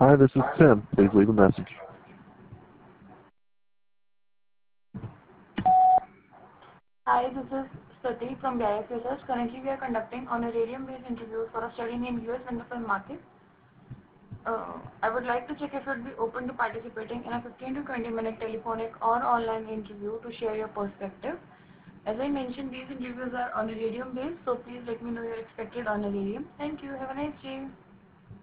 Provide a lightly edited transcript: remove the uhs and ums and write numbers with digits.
Hi, this is Tim. Please leave a message. Hi, this is Sati from BIS Research. Currently, we are conducting honorarium-based interviews for a study named US Wonderful Market. I would like to check if you would be open to participating in a 15 to 20 minute telephonic or online interview to share your perspective. As I mentioned, these interviews are honorarium-based, so please let me know your expected honorarium. Thank you. Have a nice day.